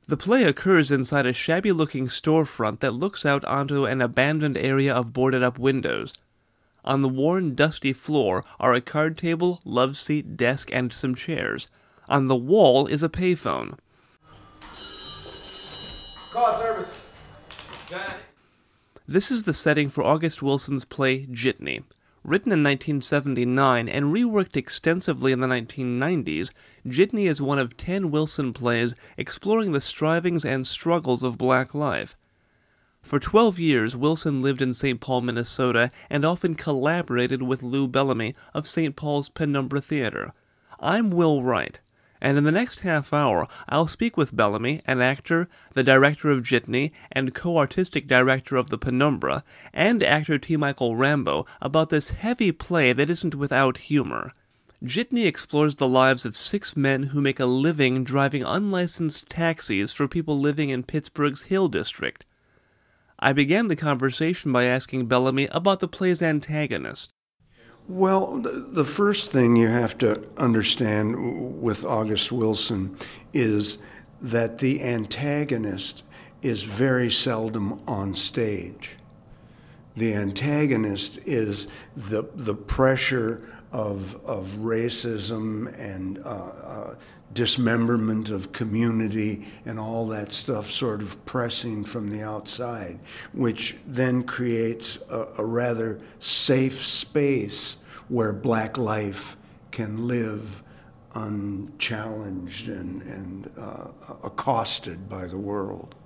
The play occurs inside a shabby-looking storefront that looks out onto an abandoned area of boarded-up windows. On the worn, dusty floor are a card table, love seat, desk, and some chairs. On the wall is a payphone. Call service. This is the setting for August Wilson's play Jitney. Written in 1979 and reworked extensively in the 1990s, Jitney is one of 10 Wilson plays exploring the strivings and struggles of black life. For 12 years, Wilson lived in St. Paul, Minnesota, and often collaborated with Lou Bellamy of St. Paul's Penumbra Theater. I'm Will Wright, and in the next half hour, I'll speak with Bellamy, an actor, the director of Jitney, and co-artistic director of the Penumbra, and actor T. Michael Rambo about this heavy play that isn't without humor. Jitney explores the lives of 6 men who make a living driving unlicensed taxis for people living in Pittsburgh's Hill District. I began the conversation by asking Bellamy about the play's antagonist. Well, the first thing you have to understand with August Wilson is that the antagonist is very seldom on stage. The antagonist is the pressure of racism and dismemberment of community and all that stuff sort of pressing from the outside, which then creates a rather safe space where black life can live unchallenged and accosted by the world.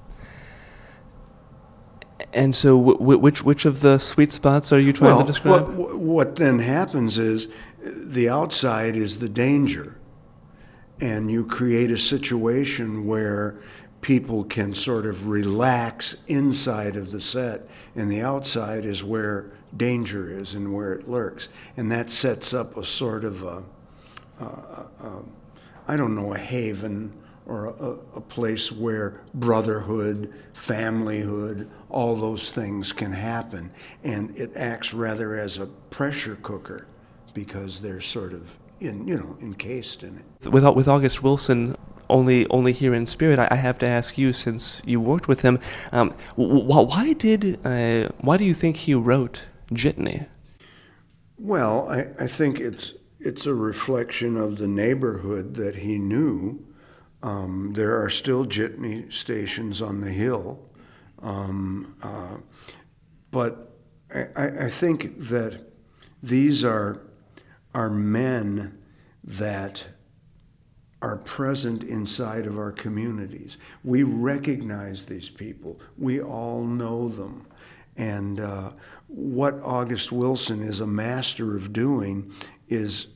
And so which of the sweet spots are you trying to describe? What then happens is the outside is the danger, and you create a situation where people can sort of relax inside of the set, and the outside is where danger is and where it lurks. And that sets up a sort of a haven or a place where brotherhood, familyhood, all those things can happen. And it acts rather as a pressure cooker because they're sort of encased in it. With August Wilson only here in spirit, I have to ask you, since you worked with him, why do you think he wrote Jitney? Well, I think it's a reflection of the neighborhood that he knew. There are still jitney stations on the Hill, but I think that these are men that are present inside of our communities. We recognize these people. We all know them. And what August Wilson is a master of doing is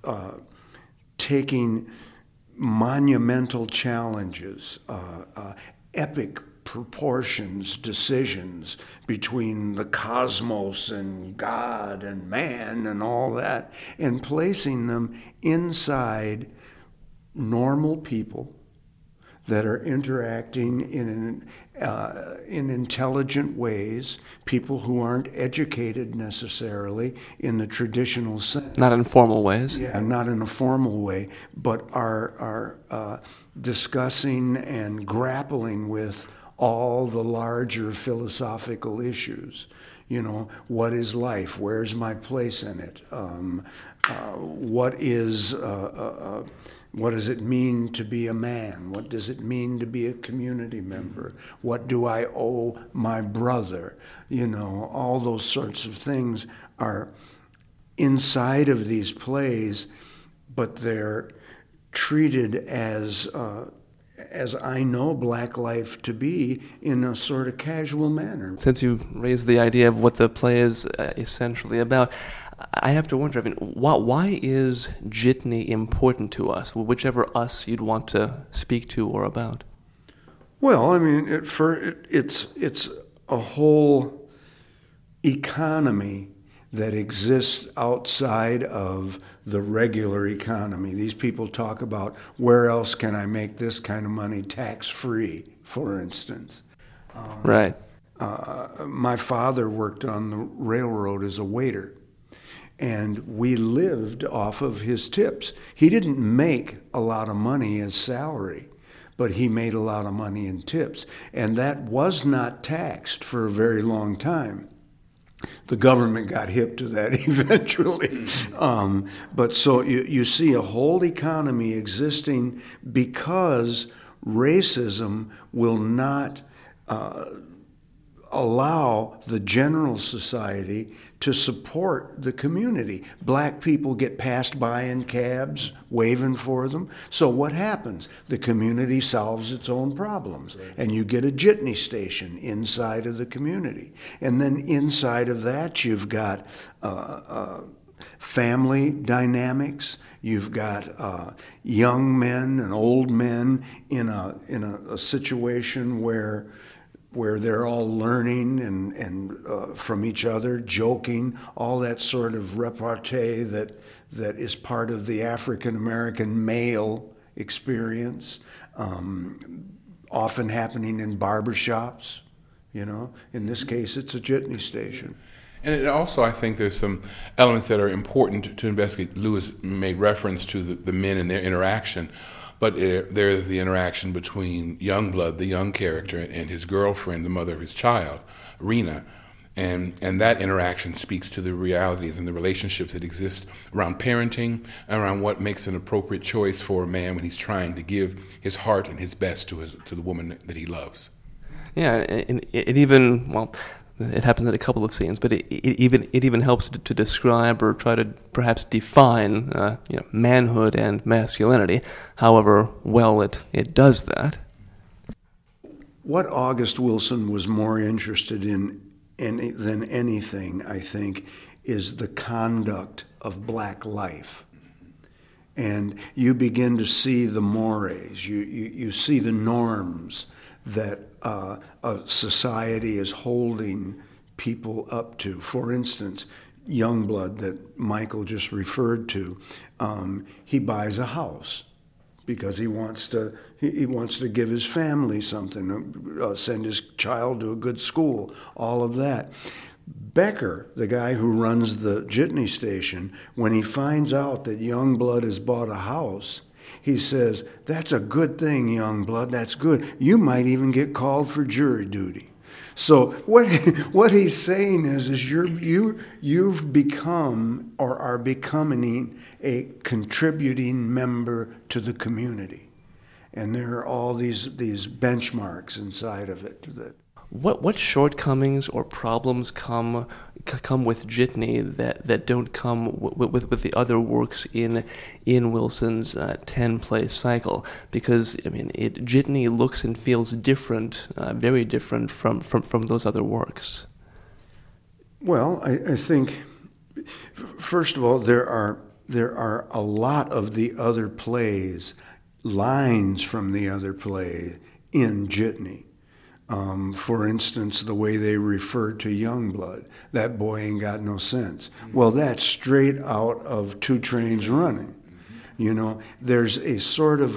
taking monumental challenges, epic proportions, decisions between the cosmos and God and man and all that, and placing them inside normal people that are interacting in intelligent ways, people who aren't educated necessarily in the traditional sense. Not in formal ways. Yeah, not in a formal way, but are discussing and grappling with all the larger philosophical issues. You know, what is life? Where's my place in it? What does it mean to be a man? What does it mean to be a community member? What do I owe my brother? You know, all those sorts of things are inside of these plays, but they're treated as I know black life to be, in a sort of casual manner. Since you raised the idea of what the play is essentially about, I have to wonder, why is Jitney important to us, whichever us you'd want to speak to or about? Well, I mean, it's a whole economy that exists outside of the regular economy. These people talk about, where else can I make this kind of money tax-free, for instance. Right. My father worked on the railroad as a waiter, and we lived off of his tips. He didn't make a lot of money as salary, but he made a lot of money in tips. And that was not taxed for a very long time. The government got hip to that eventually. But so you see a whole economy existing because racism will not allow the general society to support the community. Black people get passed by in cabs, waving for them. So what happens? The community solves its own problems. And you get a jitney station inside of the community. And then inside of that, you've got family dynamics. You've got young men and old men in a situation where they're all learning and from each other, joking, all that sort of repartee that is part of the African American male experience, often happening in barbershops. In this case, it's a jitney station. And it also, I think there's some elements that are important to investigate. Lewis made reference to the men and their interaction. But there is the interaction between Youngblood, the young character, and his girlfriend, the mother of his child, Rena. And that interaction speaks to the realities and the relationships that exist around parenting, around what makes an appropriate choice for a man when he's trying to give his heart and his best to the woman that he loves. Yeah, and it even, it happens in a couple of scenes, but it even helps to describe or try to perhaps define manhood and masculinity. However well it does that. What August Wilson was more interested in than anything, I think, is the conduct of black life. And you begin to see the mores, you see the norms that a society is holding people up to. For instance, Youngblood that Michael just referred to, he buys a house because he wants to give his family something, send his child to a good school, all of that. Becker, the guy who runs the jitney station, when he finds out that Youngblood has bought a house, he says, "That's a good thing, Youngblood, that's good. You might even get called for jury duty." So what he's saying is you've become or are becoming a contributing member to the community. And there are all these benchmarks inside of it that What shortcomings or problems come with Jitney that don't come with the other works in Wilson's 10-play cycle? Because Jitney looks and feels different, very different from those other works. Well, I think first of all there are a lot of the other plays, lines from the other play in Jitney. For instance, the way they refer to Youngblood, that boy ain't got no sense. Well, that's straight out of Two Trains Running. There's a sort of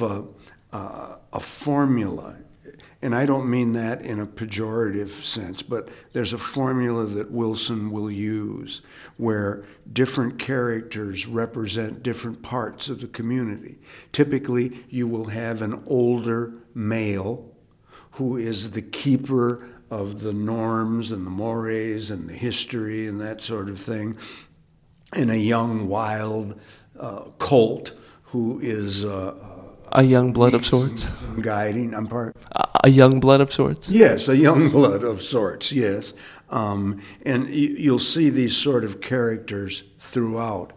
a formula, and I don't mean that in a pejorative sense, but there's a formula that Wilson will use where different characters represent different parts of the community. Typically, you will have an older male who is the keeper of the norms and the mores and the history and that sort of thing, and a young, wild colt who is a young blood of sorts. Guiding, a young blood of sorts. Yes, a young blood of sorts. Yes, and you'll see these sort of characters throughout.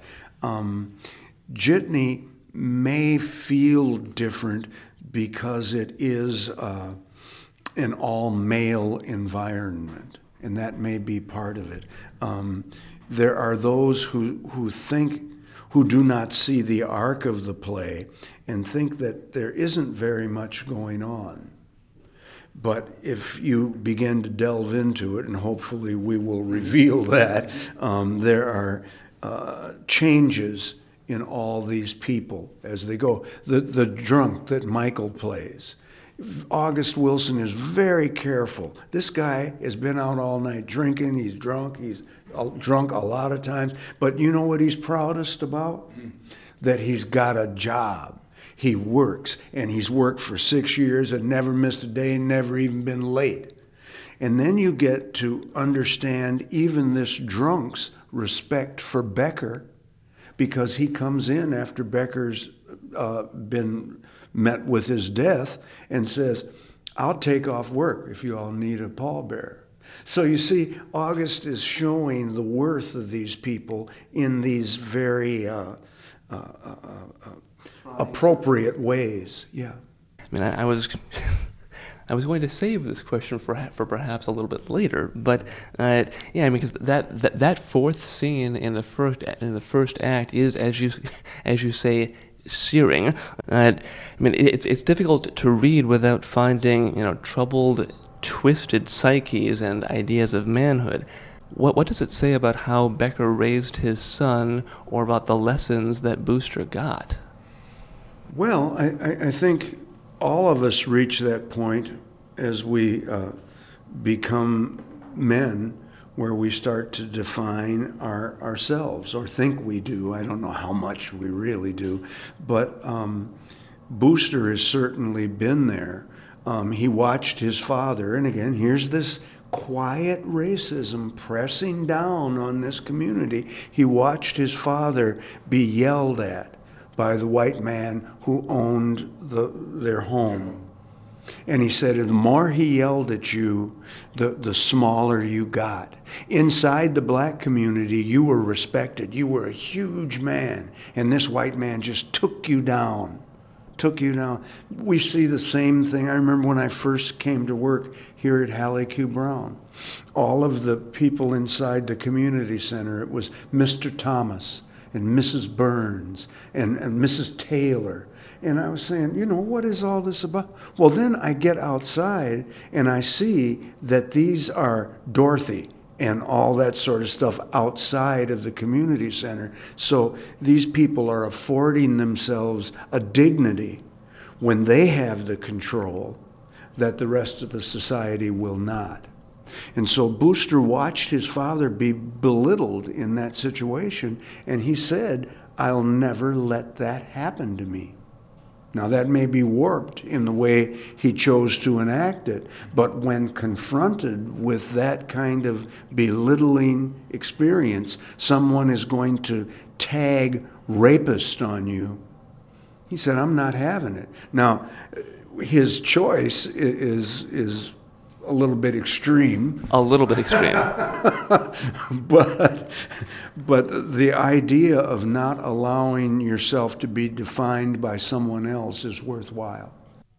Jitney may feel different because it is an all-male environment, and that may be part of it. There are those who do not see the arc of the play and think that there isn't very much going on. But if you begin to delve into it, and hopefully we will reveal that, there are changes in all these people as they go. The drunk that Michael plays, August Wilson is very careful. This guy has been out all night drinking, he's drunk a lot of times, but you know what he's proudest about? That he's got a job. He works, and he's worked for 6 years and never missed a day, never even been late. And then you get to understand even this drunk's respect for Becker, because he comes in after Becker's been met with his death and says, I'll take off work if you all need a pallbearer. So you see, August is showing the worth of these people in these very appropriate ways. Yeah. I mean, I was going to save this question for perhaps a little bit later, but yeah, I mean, because that fourth scene in the first act is, as you say, searing. I mean, it's difficult to read without finding, troubled, twisted psyches and ideas of manhood. What does it say about how Becker raised his son, or about the lessons that Booster got? Well, I think all of us reach that point as we become men, where we start to define ourselves, or think we do. I don't know how much we really do, but Booster has certainly been there. He watched his father, and again, here's this quiet racism pressing down on this community. He watched his father be yelled at by the white man who owned their home. And he said, the more he yelled at you, the smaller you got. Inside the black community, you were respected. You were a huge man. And this white man just took you down. We see the same thing. I remember when I first came to work here at Hallie Q. Brown. All of the people inside the community center, it was Mr. Thomas and Mrs. Burns and Mrs. Taylor. And I was saying, what is all this about? Well, then I get outside and I see that these are Dorothy and all that sort of stuff outside of the community center. So these people are affording themselves a dignity when they have the control that the rest of the society will not. And so Booster watched his father be belittled in that situation, and he said, I'll never let that happen to me. Now, that may be warped in the way he chose to enact it, but when confronted with that kind of belittling experience, someone is going to tag rapist on you. He said, I'm not having it. Now, his choice is a little bit extreme. A little bit extreme. But the idea of not allowing yourself to be defined by someone else is worthwhile.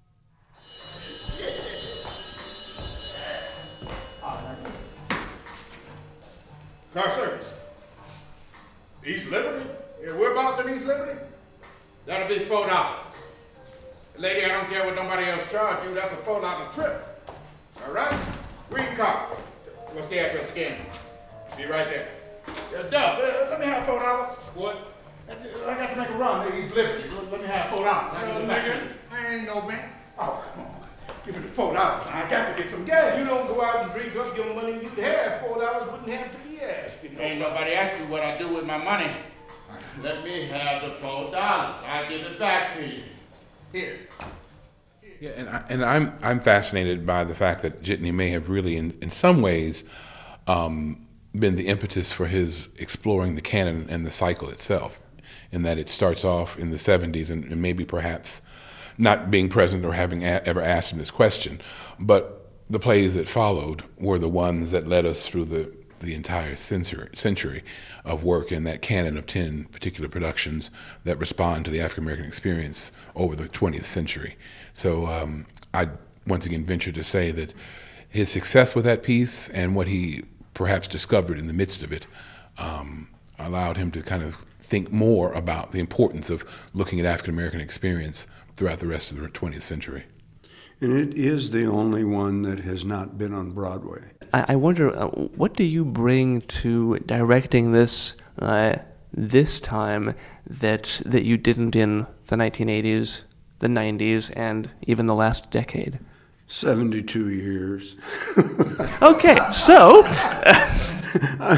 Car service. East Liberty? Yeah, whereabouts in East Liberty? That'll be $4. Lady, I don't care what nobody else charged you. That's a $4 trip. All right? Green car. What's the address again? Be right there. Let me have $4. What? I got to make a run to East Liberty. Let me have $4. I ain't no man. Oh, come on. Give me the $4. I got to get some gas. You don't go out and drink up your money. You have $4, wouldn't have to be asked. Ain't nobody asked you what I do with my money. Let me have the $4. I'll give it back to you. Here. Yeah, and I'm fascinated by the fact that Jitney may have really, in some ways, been the impetus for his exploring the canon and the cycle itself, in that it starts off in the 70s and maybe perhaps not being present or having ever asked him this question, but the plays that followed were the ones that led us through the entire century of work in that canon of 10 particular productions that respond to the African American experience over the 20th century. So I once again venture to say that his success with that piece and what he perhaps discovered in the midst of it allowed him to kind of think more about the importance of looking at African American experience throughout the rest of the 20th century. And it is the only one that has not been on Broadway. I wonder, what do you bring to directing this this time that you didn't in the 1980s, the 90s, and even the last decade? 72 years. Okay, so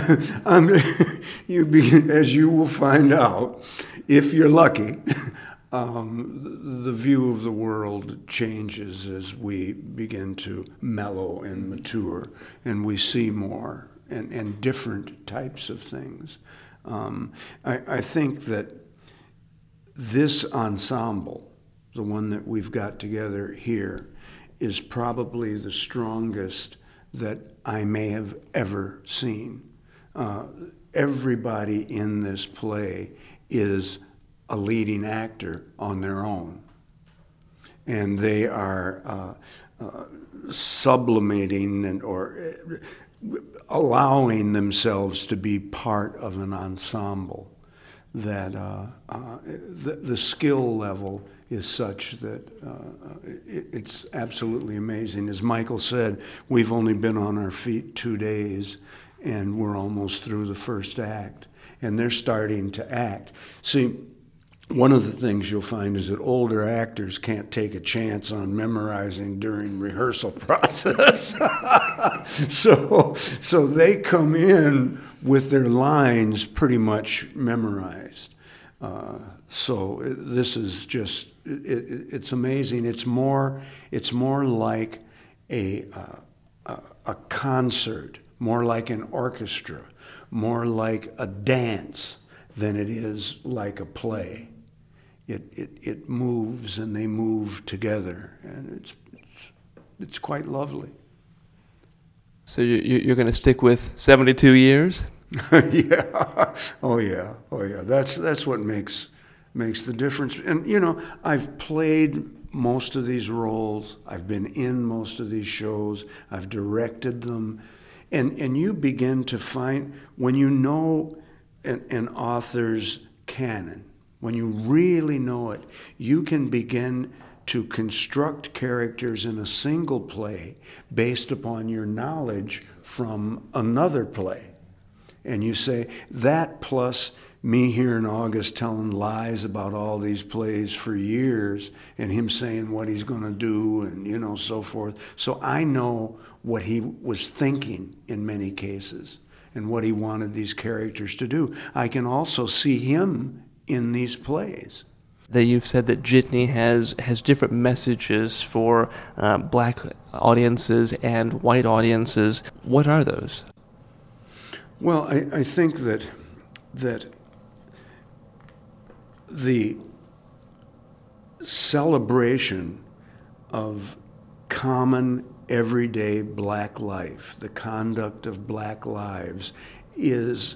as you will find out, if you're lucky, the view of the world changes as we begin to mellow and mature, and we see more and different types of things. I think that this ensemble, the one that we've got together here, is probably the strongest that I may have ever seen. Everybody in this play is a leading actor on their own, and they are sublimating or allowing themselves to be part of an ensemble. That the skill level is such that it's absolutely amazing. As Michael said, we've only been on our feet 2 days, and we're almost through the first act, and they're starting to act. See, one of the things you'll find is that older actors can't take a chance on memorizing during rehearsal process. So they come in with their lines pretty much memorized. So this is just, it's amazing. It's more like a concert, more like an orchestra, more like a dance than it is like a play. It moves, and they move together, and it's quite lovely. So you're going to stick with 72 years? Yeah. Oh yeah. That's what makes the difference. And you know, I've played most of these roles. I've been in most of these shows. I've directed them, and you begin to find, when you know an author's canon, when you really know it, you can begin to construct characters in a single play based upon your knowledge from another play. And you say, that plus me here in August telling lies about all these plays for years, and him saying what he's going to do, and you know, so forth. So I know what he was thinking in many cases and what he wanted these characters to do. I can also see him in these plays. That you've said that Jitney has different messages for black audiences and white audiences. What are those? Well, I think that the celebration of common everyday black life, the conduct of black lives, is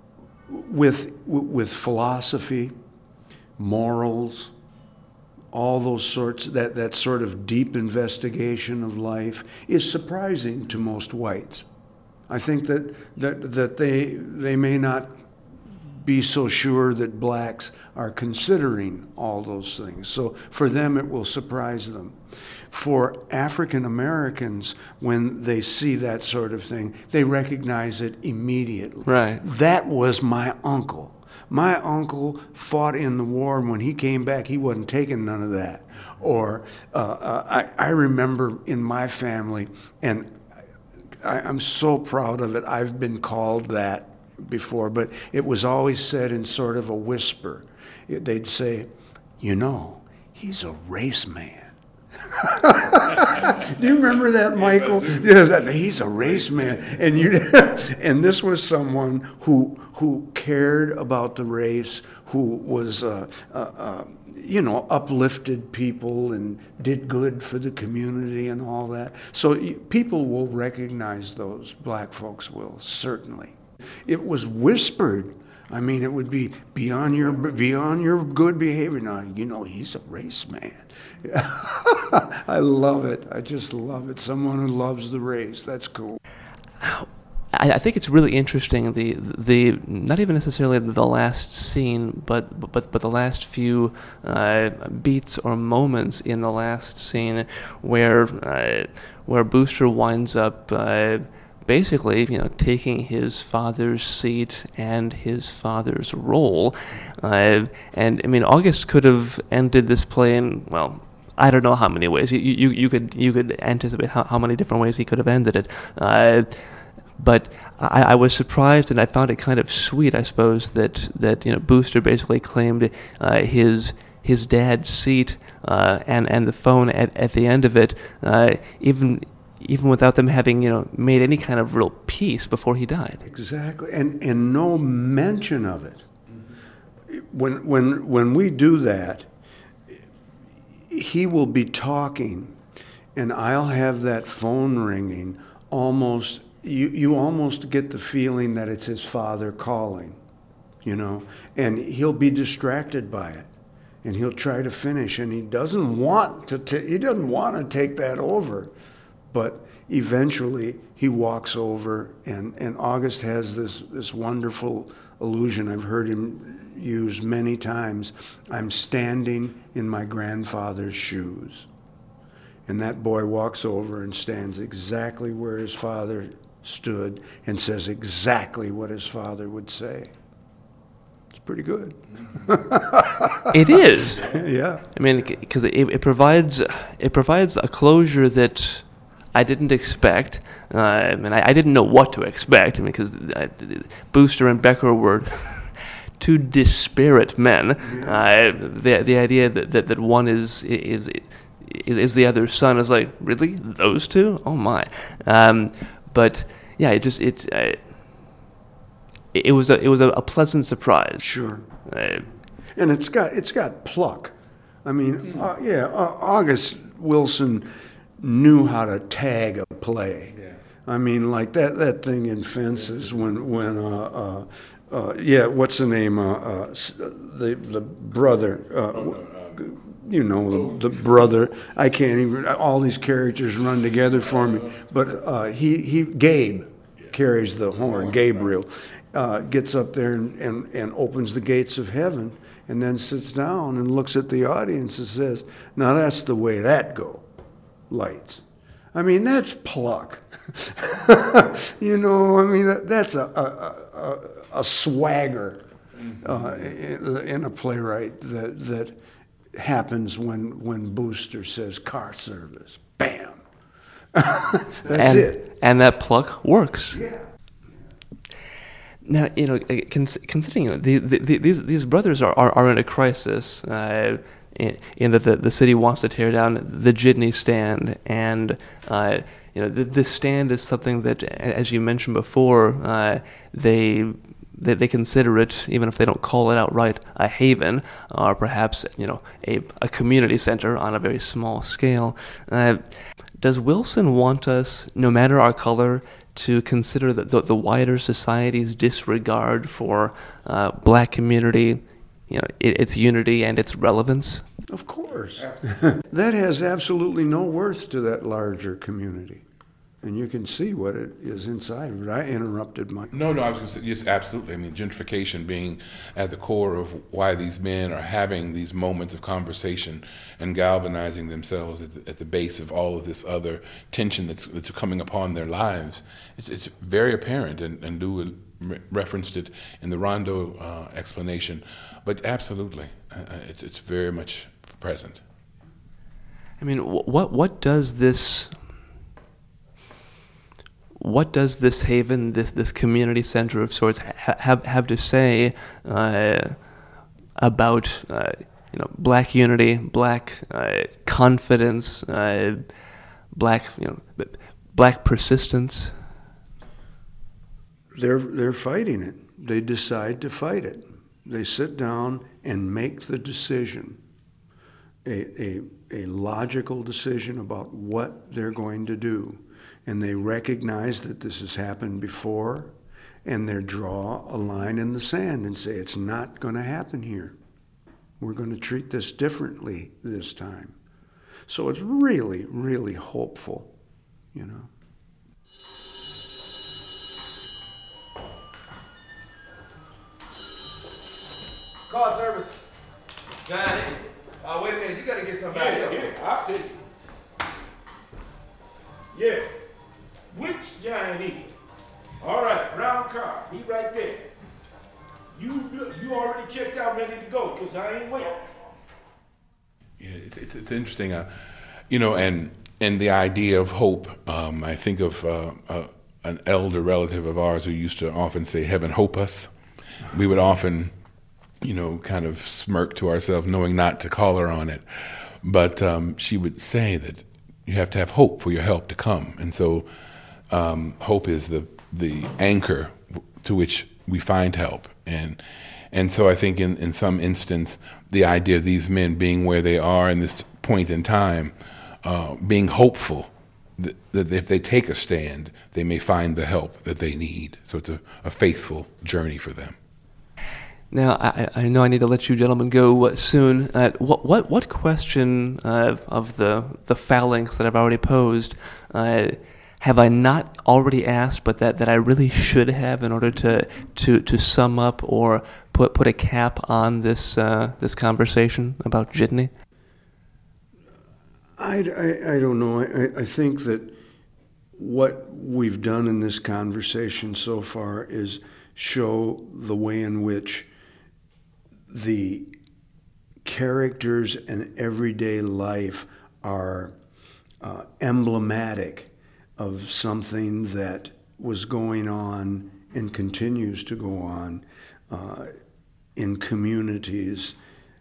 with philosophy, morals, all those sorts, that sort of deep investigation of life is surprising to most whites. I think that they may not be so sure that blacks are considering all those things. So for them, it will surprise them. For African Americans, when they see that sort of thing, they recognize it immediately. Right. That was my uncle. My uncle fought in the war, and when he came back, he wasn't taking none of that. Or I remember in my family, and I'm so proud of it, I've been called that before, but it was always said in sort of a whisper. They'd say, you know, he's a race man. Do you remember that, Michael? Yeah, he's a race man, and this was someone who cared about the race, who was uplifted people and did good for the community and all that. So people will recognize those. Black folks will, certainly. It was whispered. I mean, it would be beyond your good behavior. Now, you know, he's a race man. I love it. I just love it. Someone who loves the race. That's cool. I think it's really interesting, the not even necessarily the last scene, but the last few beats or moments in the last scene where Booster winds up basically, you know, taking his father's seat and his father's role. And I mean, August could have ended this play in, well, I don't know how many ways. You could anticipate how many different ways he could have ended it. But I was surprised, and I found it kind of sweet, I suppose, that you know, Booster basically claimed his dad's seat and the phone at the end of it, even without them having made any kind of real peace before he died. Exactly, and no mention of it. When we do that, he will be talking, and I'll have that phone ringing. Almost, you almost get the feeling that it's his father calling, and he'll be distracted by it, and he'll try to finish, and he doesn't want to take that over, but eventually he walks over, and August has this wonderful illusion I've heard him use many times. I'm standing in my grandfather's shoes. And that boy walks over and stands exactly where his father stood and says exactly what his father would say. It's pretty good. It is. Yeah. I mean, because it provides a closure that I didn't expect, and I didn't know what to expect. I mean, because Booster and Becker were two disparate men. The idea that one is the other's son is like, really, those two? Oh my! But yeah, it was a pleasant surprise. Sure. And it's got pluck. I mean, August Wilson knew how to tag a play. Yeah. I mean, like that thing in Fences when what's the name? The brother. The brother. I can't even. All these characters run together for me. But Gabe carries the horn. Gabriel gets up there and opens the gates of heaven, and then sits down and looks at the audience and says, "Now that's the way that go." Lights. I mean, that's pluck. That's a swagger in a playwright that happens when Booster says car service. Bam. That's it. And that pluck works. Yeah. Now, considering these brothers are in a crisis. In that the city wants to tear down the Jitney stand, and this stand is something that, as you mentioned before, they consider it, even if they don't call it outright, a haven, or perhaps a community center on a very small scale. Does Wilson want us, no matter our color, to consider the wider society's disregard for black community, its unity and its relevance? Of course. That has absolutely no worth to that larger community. And you can see what it is inside of it. I interrupted Mike. No, I was going to say, yes, absolutely. I mean, gentrification being at the core of why these men are having these moments of conversation and galvanizing themselves at the base of all of this other tension that's coming upon their lives. It's very apparent, and Lou referenced it in the Rondo explanation. But absolutely, it's very much present. I mean, what does this haven, this community center of sorts, have to say about black unity, black confidence, black persistence? They're fighting it. They decide to fight it. They sit down and make the decision, a logical decision about what they're going to do. And they recognize that this has happened before, and they draw a line in the sand and say, it's not going to happen here. We're going to treat this differently this time. So it's really, really hopeful, Car service. Got it. Wait a minute, you gotta get somebody else. Yeah, I'll tell you. Yeah. Which giant is it? All right, brown car. He right there. You already checked out, ready to go, because I ain't waiting. Yeah, it's interesting, and the idea of hope. I think of an elder relative of ours who used to often say, "Heaven hope us." We would often kind of smirk to ourselves, knowing not to call her on it. But she would say that you have to have hope for your help to come. And so hope is the anchor to which we find help. And so I think in some instance, the idea of these men being where they are in this point in time, being hopeful that if they take a stand, they may find the help that they need. So it's a faithful journey for them. Now, I know I need to let you gentlemen go soon. What question of the phalanx that I've already posed have I not already asked, but that I really should have in order to sum up or put a cap on this conversation about Jitney? I don't know. I think that what we've done in this conversation so far is show the way in which the characters in everyday life are emblematic of something that was going on and continues to go on in communities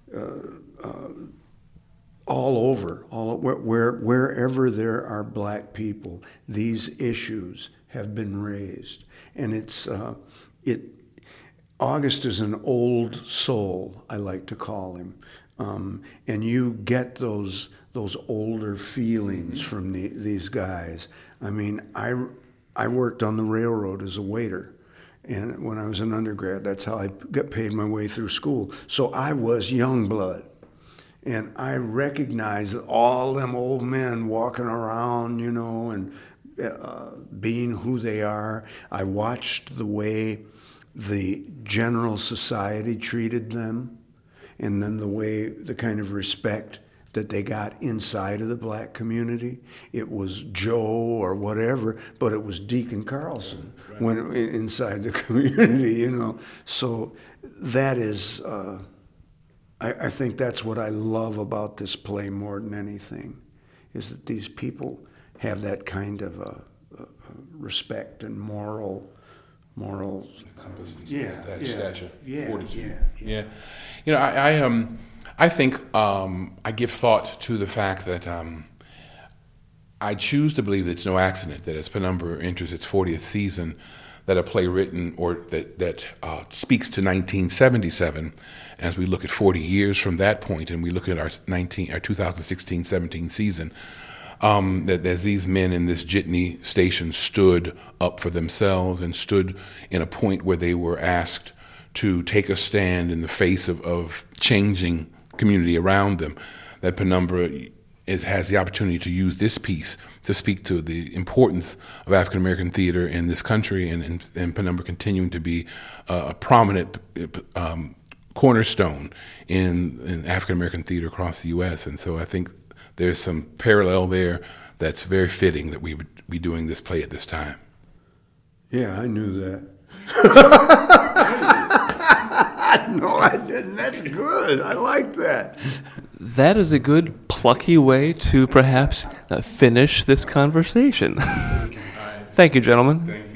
all over, wherever there are black people, these issues have been raised. And August is an old soul, I like to call him. And you get those older feelings from these guys. I mean, I worked on the railroad as a waiter. And when I was an undergrad, that's how I got paid my way through school. So I was young blood. And I recognized all them old men walking around, and being who they are. I watched the way the general society treated them, and then the kind of respect that they got inside of the black community. It was Joe or whatever, but it was Deacon Carlson when inside the community, So that is, I think that's what I love about this play more than anything, is that these people have that kind of respect and moral stature, fortitude. Yeah. I think I give thought to the fact that I choose to believe that it's no accident that as Penumbra enters its 40th season, that a play written or that speaks to 1977, as we look at 40 years from that point, and we look at our 2016-17 season, that as these men in this jitney station stood up for themselves and stood in a point where they were asked to take a stand in the face of changing community around them, that Penumbra has the opportunity to use this piece to speak to the importance of African American theater in this country, and Penumbra continuing to be a prominent cornerstone in African American theater across the U.S. And so I think there's some parallel there that's very fitting that we would be doing this play at this time. Yeah, I knew that. No, I didn't. That's good. I like that. That is a good, plucky way to perhaps finish this conversation. Thank you, gentlemen. Thank you.